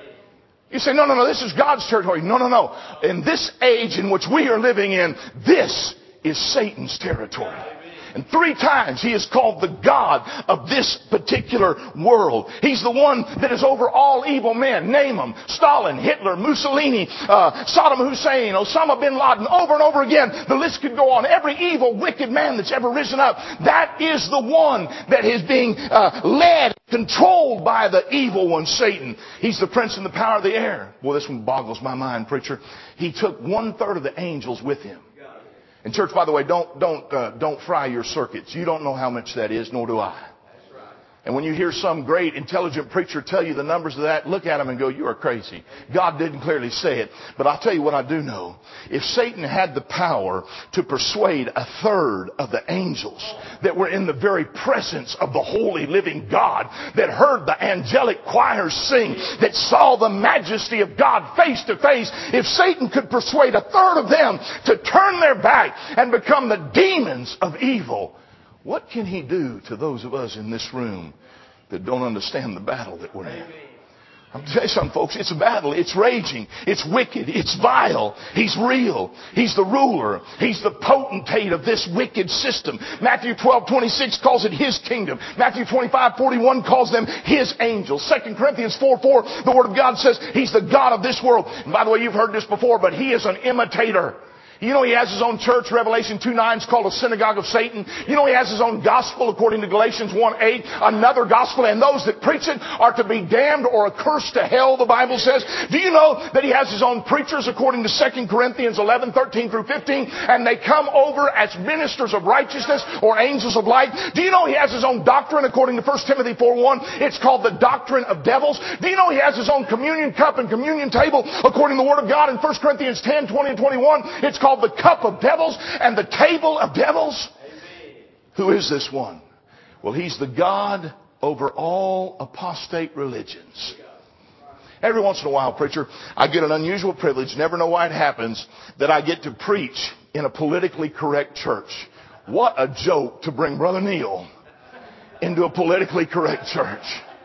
You say, no, no, no, this is God's territory. No, no, no. In this age in which we are living in, this is Satan's territory. And three times he is called the God of this particular world. He's the one that is over all evil men. Name them. Stalin, Hitler, Mussolini, uh, Saddam Hussein, Osama bin Laden. Over and over again, the list could go on. Every evil, wicked man that's ever risen up. That is the one that is being uh, led, controlled by the evil one, Satan. He's the prince and the power of the air. Boy, this one boggles my mind, preacher. He took one third of the angels with him. And church, by the way, don't don't uh, don't fry your circuits. You don't know how much that is, nor do I. And when you hear some great, intelligent preacher tell you the numbers of that, look at him and go, you are crazy. God didn't clearly say it. But I'll tell you what I do know. If Satan had the power to persuade a third of the angels that were in the very presence of the holy living God, that heard the angelic choirs sing, that saw the majesty of God face to face, if Satan could persuade a third of them to turn their back and become the demons of evil, what can he do to those of us in this room that don't understand the battle that we're in? I'm going to tell you something, folks. It's a battle. It's raging. It's wicked. It's vile. He's real. He's the ruler. He's the potentate of this wicked system. Matthew twelve twenty-six calls it his kingdom. Matthew twenty-five forty-one calls them his angels. Second Corinthians four four, the Word of God says he's the God of this world. And by the way, you've heard this before, but he is an imitator. You know he has his own church. Revelation two nine is called a synagogue of Satan. You know he has his own gospel according to Galatians one eight. Another gospel. And those that preach it are to be damned or accursed to hell, the Bible says. Do you know that he has his own preachers according to Second Corinthians eleven thirteen through fifteen? And they come over as ministers of righteousness or angels of light. Do you know he has his own doctrine according to First Timothy four one? It's called the doctrine of devils. Do you know he has his own communion cup and communion table according to the Word of God in First Corinthians ten twenty and twenty-one? It's called the cup of devils and the table of devils. Amen. Who is this one? Well, he's the God over all apostate religions. Every once in a while, preacher, I get an unusual privilege, never know why it happens, that I get to preach in a politically correct church. What a joke to bring Brother Neil into a politically correct church.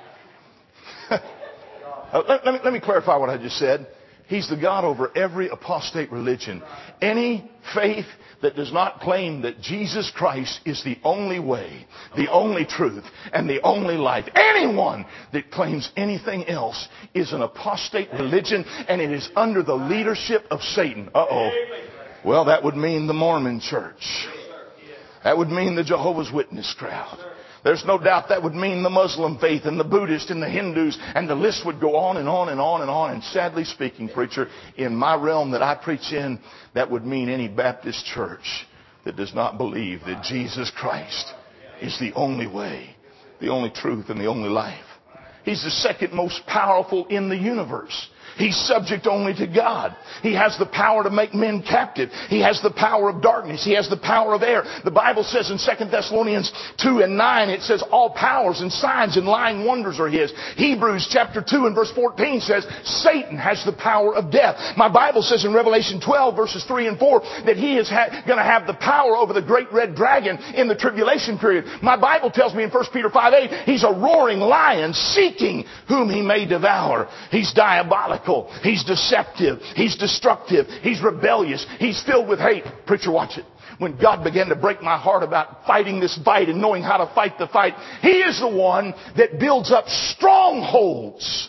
let, let, me, let me clarify what I just said. He's the God over every apostate religion. Any faith that does not claim that Jesus Christ is the only way, the only truth, and the only life. Anyone that claims anything else is an apostate religion, and it is under the leadership of Satan. Uh-oh. Well, that would mean the Mormon church. That would mean the Jehovah's Witness crowd. There's no doubt that would mean the Muslim faith and the Buddhist and the Hindus, and the list would go on and on and on and on. And sadly speaking, preacher, in my realm that I preach in, that would mean any Baptist church that does not believe that Jesus Christ is the only way, the only truth, and the only life. He's the second most powerful in the universe. He's subject only to God. He has the power to make men captive. He has the power of darkness. He has the power of air. The Bible says in Second Thessalonians two and nine, it says all powers and signs and lying wonders are His. Hebrews chapter two and verse fourteen says Satan has the power of death. My Bible says in Revelation twelve verses three and four that he is ha- going to have the power over the great red dragon in the tribulation period. My Bible tells me in First Peter five eight, he's a roaring lion seeking whom he may devour. He's diabolical. He's deceptive. He's destructive. He's rebellious. He's filled with hate. Preacher, watch it. When God began to break my heart about fighting this fight and knowing how to fight the fight, He is the one that builds up strongholds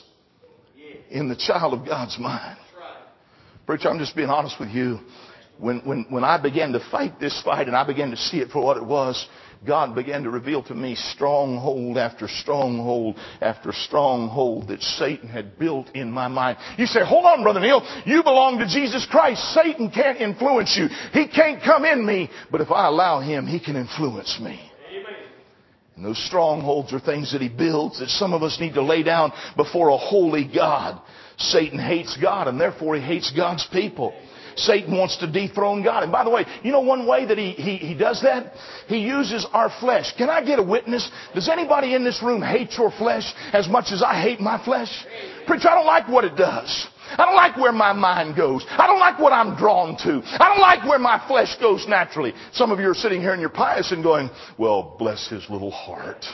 in the child of God's mind. Preacher, I'm just being honest with you. When, when, when I began to fight this fight and I began to see it for what it was, God began to reveal to me stronghold after stronghold after stronghold that Satan had built in my mind. You say, hold on, Brother Neil. You belong to Jesus Christ. Satan can't influence you. He can't come in me. But if I allow him, he can influence me. Amen. And those strongholds are things that he builds that some of us need to lay down before a holy God. Satan hates God, and therefore he hates God's people. Satan wants to dethrone God. And by the way, you know one way that he, he, he does that? He uses our flesh. Can I get a witness? Does anybody in this room hate your flesh as much as I hate my flesh? Preacher, I don't like what it does. I don't like where my mind goes. I don't like what I'm drawn to. I don't like where my flesh goes naturally. Some of you are sitting here and you're pious and going, well, bless his little heart.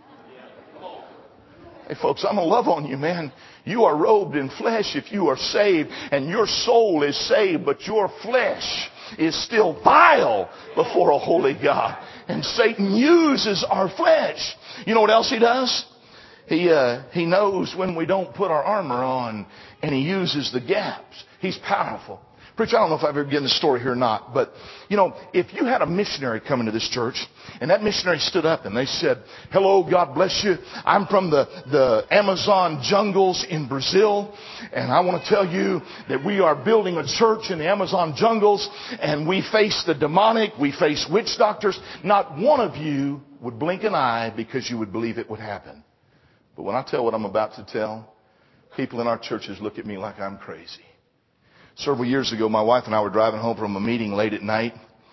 Hey, folks, I'm going to love on you, man. You are robed in flesh if you are saved, and your soul is saved, but your flesh is still vile before a holy God. And Satan uses our flesh. You know what else he does? He, uh, he knows when we don't put our armor on, and he uses the gaps. He's powerful. Preacher, I don't know if I've ever given this story here or not, but, you know, if you had a missionary come into this church, and that missionary stood up and they said, hello, God bless you. I'm from the, the Amazon jungles in Brazil, and I want to tell you that we are building a church in the Amazon jungles, and we face the demonic, we face witch doctors. Not one of you would blink an eye because you would believe it would happen. But when I tell what I'm about to tell, people in our churches look at me like I'm crazy. Several years ago, my wife and I were driving home from a meeting late at night,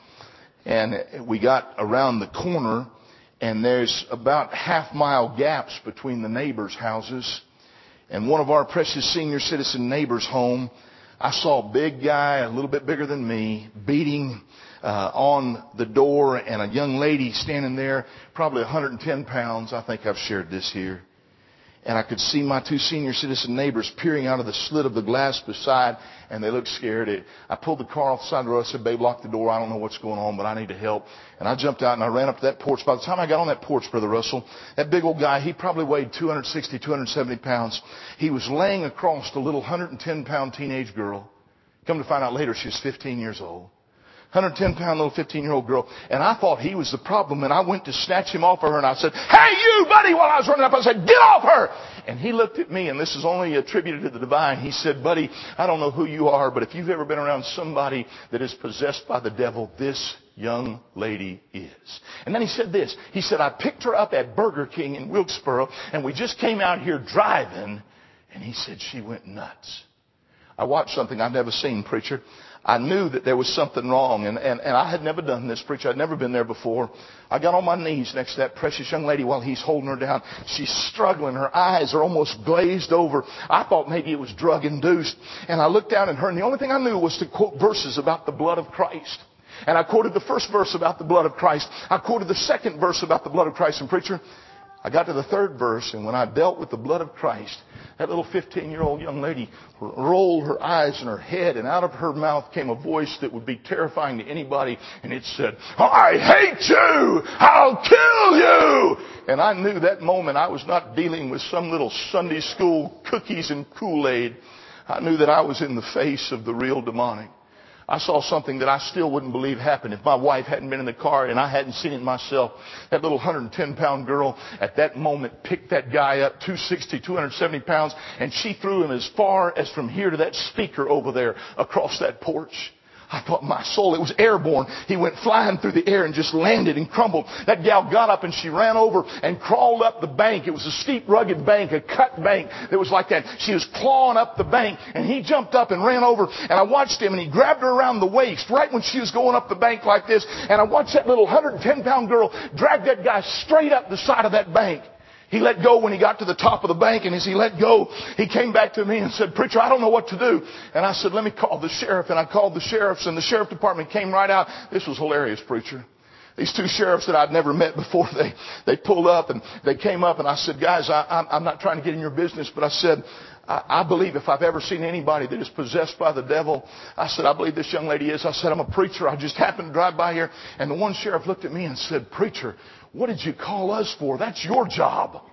and we got around the corner, and there's about half mile gaps between the neighbors' houses. And one of our precious senior citizen neighbors' home, I saw a big guy, a little bit bigger than me, beating uh, on the door, and a young lady standing there, probably one hundred ten pounds. I think I've shared this here. And I could see my two senior citizen neighbors peering out of the slit of the glass beside, and they looked scared. I pulled the car off the side of the road. I said, babe, lock the door. I don't know what's going on, but I need to help. And I jumped out and I ran up to that porch. By the time I got on that porch, Brother Russell, that big old guy, he probably weighed two hundred sixty, two hundred seventy pounds. He was laying across the little one hundred ten pound teenage girl. Come to find out later, she was fifteen years old. one hundred ten pound little fifteen year old girl. And I thought he was the problem, and I went to snatch him off of her, and I said, hey you buddy, while I was running up, I said, get off her. And he looked at me, and this is only attributed to the divine. He said, buddy, I don't know who you are, but if you've ever been around somebody that is possessed by the devil, this young lady is. And then he said this. He said, I picked her up at Burger King in Wilkesboro, and we just came out here driving. And he said she went nuts. I watched something I've never seen, preacher. I knew that there was something wrong, and, and, and I had never done this, preacher. I'd never been there before. I got on my knees next to that precious young lady while he's holding her down. She's struggling. Her eyes are almost glazed over. I thought maybe it was drug-induced. And I looked down at her, and the only thing I knew was to quote verses about the blood of Christ. And I quoted the first verse about the blood of Christ. I quoted the second verse about the blood of Christ. And preacher, I got to the third verse, and when I dealt with the blood of Christ, that little fifteen-year-old young lady rolled her eyes in her head, and out of her mouth came a voice that would be terrifying to anybody, and it said, I hate you! I'll kill you! And I knew that moment I was not dealing with some little Sunday school cookies and Kool-Aid. I knew that I was in the face of the real demonic. I saw something that I still wouldn't believe happened if my wife hadn't been in the car and I hadn't seen it myself. That little one hundred ten pound girl at that moment picked that guy up, two sixty, two hundred seventy pounds, and she threw him as far as from here to that speaker over there across that porch. I thought, my soul, it was airborne. He went flying through the air and just landed and crumbled. That gal got up and she ran over and crawled up the bank. It was a steep, rugged bank, a cut bank that was like that. She was clawing up the bank, and he jumped up and ran over, and I watched him, and he grabbed her around the waist right when she was going up the bank like this, and I watched that little one hundred ten pound girl drag that guy straight up the side of that bank. He let go when he got to the top of the bank, and as he let go, he came back to me and said, preacher, I don't know what to do. And I said, let me call the sheriff. And I called the sheriffs, and the sheriff department came right out. This was hilarious, preacher. These two sheriffs that I'd never met before, they, they pulled up, and they came up, and I said, guys, I, I'm, I'm not trying to get in your business, but I said, I, I believe if I've ever seen anybody that is possessed by the devil, I said, I believe this young lady is. I said, I'm a preacher. I just happened to drive by here. And the one sheriff looked at me and said, preacher, what did you call us for? That's your job.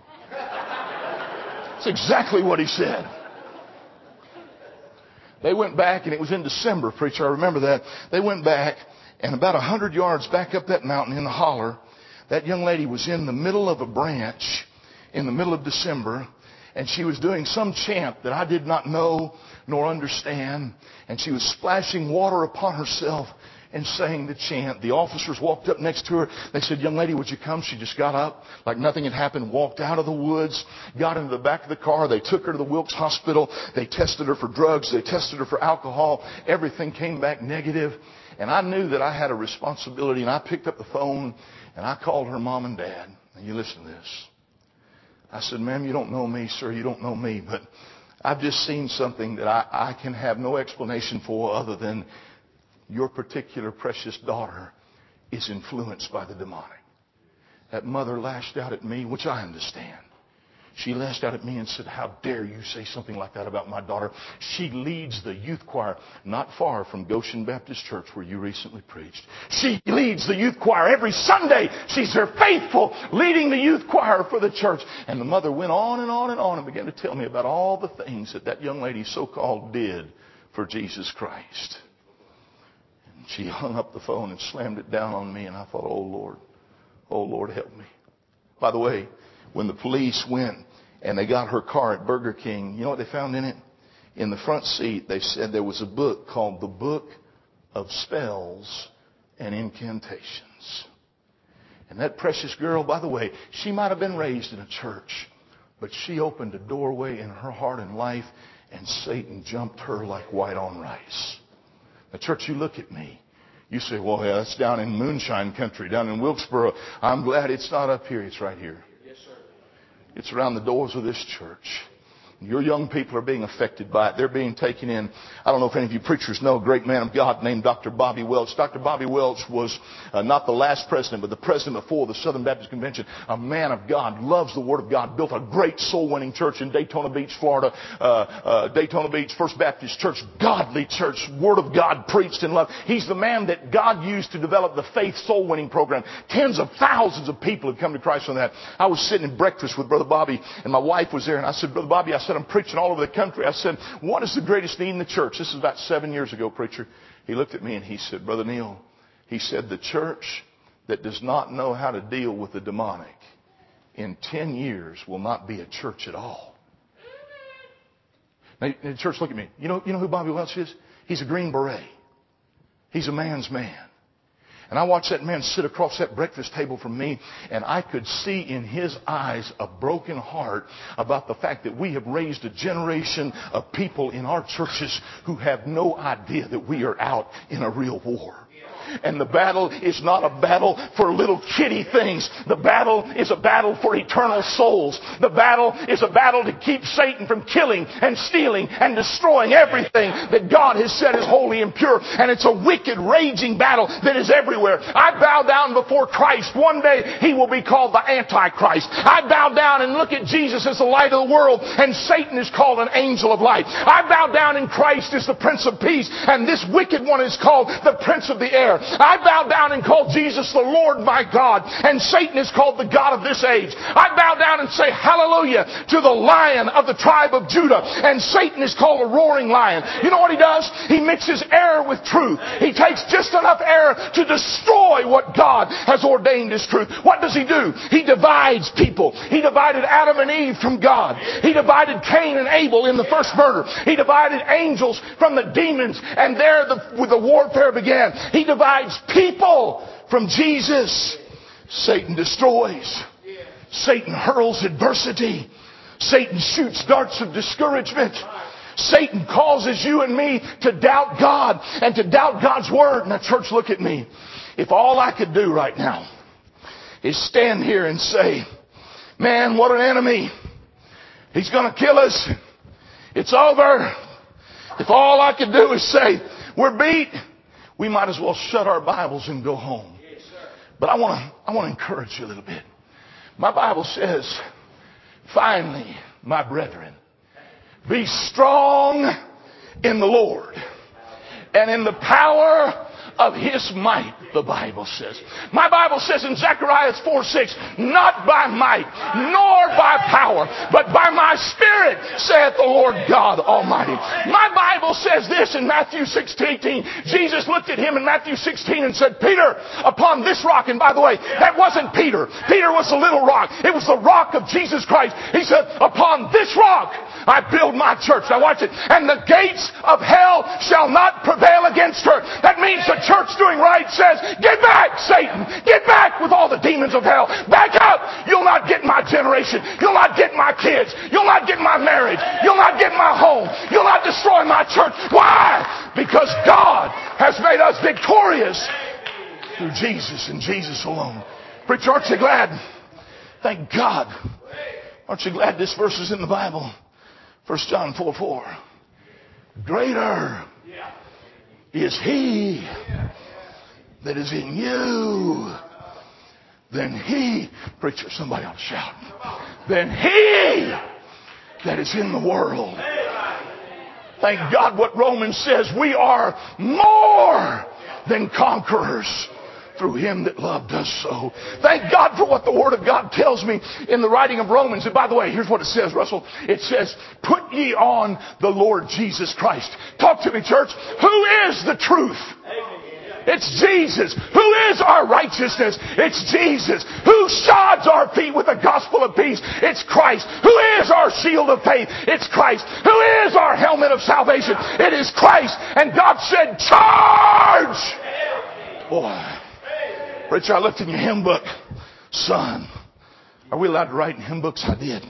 That's exactly what he said. They went back, and it was in December, preacher. I remember that. They went back, and about a hundred yards back up that mountain in the holler, that young lady was in the middle of a branch in the middle of December, and she was doing some chant that I did not know nor understand, and she was splashing water upon herself and sang the chant. The officers walked up next to her. They said, young lady, would you come? She just got up like nothing had happened, walked out of the woods, got into the back of the car. They took her to the Wilkes Hospital. They tested her for drugs. They tested her for alcohol. Everything came back negative. And I knew that I had a responsibility, and I picked up the phone, and I called her mom and dad. And you listen to this. I said, ma'am, you don't know me. Sir, you don't know me. But I've just seen something that I, I can have no explanation for other than your particular precious daughter is influenced by the demonic. That mother lashed out at me, which I understand. She lashed out at me and said, "How dare you say something like that about my daughter? She leads the youth choir not far from Goshen Baptist Church where you recently preached. She leads the youth choir every Sunday. She's her faithful leading the youth choir for the church." And the mother went on and on and on and began to tell me about all the things that that young lady so-called did for Jesus Christ. And she hung up the phone and slammed it down on me, and I thought, "Oh, Lord, oh, Lord, help me." By the way, when the police went and they got her car at Burger King, you know what they found in it? In the front seat, they said there was a book called The Book of Spells and Incantations. And that precious girl, by the way, she might have been raised in a church, but she opened a doorway in her heart and life, and Satan jumped her like white on rice. Now, church, you look at me. You say, "Well, yeah, that's down in Moonshine Country, down in Wilkesboro." I'm glad it's not up here. It's right here. It's around the doors of this church. Your young people are being affected by it. They're being taken in. I don't know if any of you preachers know a great man of God named Doctor Bobby Welch. Doctor Bobby Welch was uh, not the last president, but the president before the Southern Baptist Convention. A man of God, loves the Word of God, built a great soul-winning church in Daytona Beach, Florida. Uh, uh, Daytona Beach First Baptist Church, godly church, Word of God preached and loved. He's the man that God used to develop the faith soul-winning program. Tens of thousands of people have come to Christ from that. I was sitting at breakfast with Brother Bobby, and my wife was there, and I said, "Brother Bobby," I said, "I'm preaching all over the country." I said, "What is the greatest need in the church?" This is about seven years ago, preacher. He looked at me and he said, "Brother Neil," he said, "the church that does not know how to deal with the demonic in ten years will not be a church at all." Now, church, look at me. You know, you know who Bobby Welch is? He's a Green Beret. He's a man's man. And I watched that man sit across that breakfast table from me, and I could see in his eyes a broken heart about the fact that we have raised a generation of people in our churches who have no idea that we are out in a real war. And the battle is not a battle for little kitty things. The battle is a battle for eternal souls. The battle is a battle to keep Satan from killing and stealing and destroying everything that God has said is holy and pure. And it's a wicked, raging battle that is everywhere. I bow down before Christ. One day He will be called the Antichrist. I bow down and look at Jesus as the light of the world, and Satan is called an angel of light. I bow down in Christ as the Prince of Peace, and this wicked one is called the Prince of the Air. I bow down and call Jesus the Lord my God, and Satan is called the God of this age. I bow down and say hallelujah to the Lion of the tribe of Judah, and Satan is called a roaring lion. You know what he does? He mixes error with truth. He takes just enough error to destroy what God has ordained as truth. What does he do? He divides people. He divided Adam and Eve from God. He divided Cain and Abel in the first murder. He divided angels from the demons, and there the, the warfare began. He divides people from Jesus. Satan destroys. Satan hurls adversity. Satan shoots darts of discouragement. Satan causes you and me to doubt God and to doubt God's Word. Now, church, look at me. If all I could do right now is stand here and say, "Man, what an enemy. He's going to kill us. It's over." If all I could do is say, "We're beat," we might as well shut our Bibles and go home. But I want to I want to encourage you a little bit. My Bible says, "Finally, my brethren, be strong in the Lord and in the power of His might," the Bible says. My Bible says in Zechariah four six, "Not by might, nor by power, but by my Spirit, saith the Lord God Almighty." My Bible says this in Matthew sixteen eighteen. Jesus looked at him in Matthew sixteen and said, "Peter, upon this rock," and by the way, that wasn't Peter. Peter was a little rock. It was the rock of Jesus Christ. He said, "Upon this rock I build my church." Now watch it. "And the gates of hell shall not prevail against her." That means the church doing right says, "Get back, Satan. Get back with all the demons of hell. Back up. You'll not get my generation. You'll not get my kids. You'll not get my marriage. You'll not get my home. You'll not destroy my church." Why? Because God has made us victorious through Jesus and Jesus alone. Preacher, aren't you glad? Thank God. Aren't you glad this verse is in the Bible? First John four four. "Greater is He that is in you than he," preacher, somebody ought to shout, than he that is in the world. Thank God what Romans says. We are more than conquerors through him that loved us so. Thank God for what the Word of God tells me in the writing of Romans. And by the way, here's what it says, Russell. It says, put ye on the Lord Jesus Christ. Talk to me, church. Who is the truth? It's Jesus. Who is our righteousness? It's Jesus. Who shods our feet with the gospel of peace? It's Christ. Who is our shield of faith? It's Christ. Who is our helmet of salvation? It is Christ. And God said, charge! Boy, Preacher, I looked in your hymn book. Son, are we allowed to write in hymn books? I did.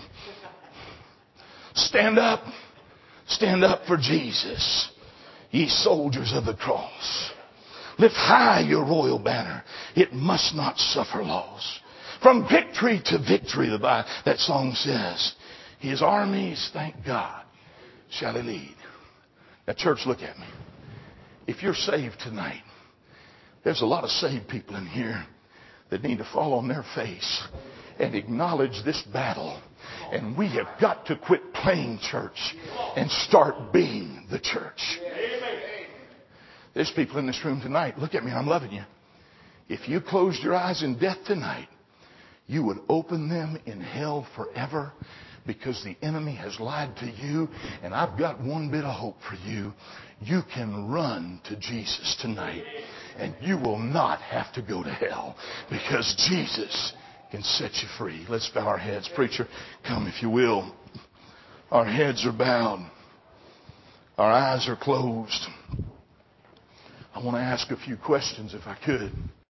Stand up. Stand up for Jesus, ye soldiers of the cross. Lift high your royal banner. It must not suffer loss. From victory to victory, the Bible, that song says, his armies, thank God, shall he lead. Now, church, look at me. If you're saved tonight, there's a lot of saved people in here that need to fall on their face and acknowledge this battle. And we have got to quit playing church and start being the church. There's people in this room tonight. Look at me. I'm loving you. If you closed your eyes in death tonight, you would open them in hell forever because the enemy has lied to you. And I've got one bit of hope for you. You can run to Jesus tonight and you will not have to go to hell because Jesus can set you free. Let's bow our heads. Preacher, come if you will. Our heads are bowed. Our eyes are closed. I want to ask a few questions if I could.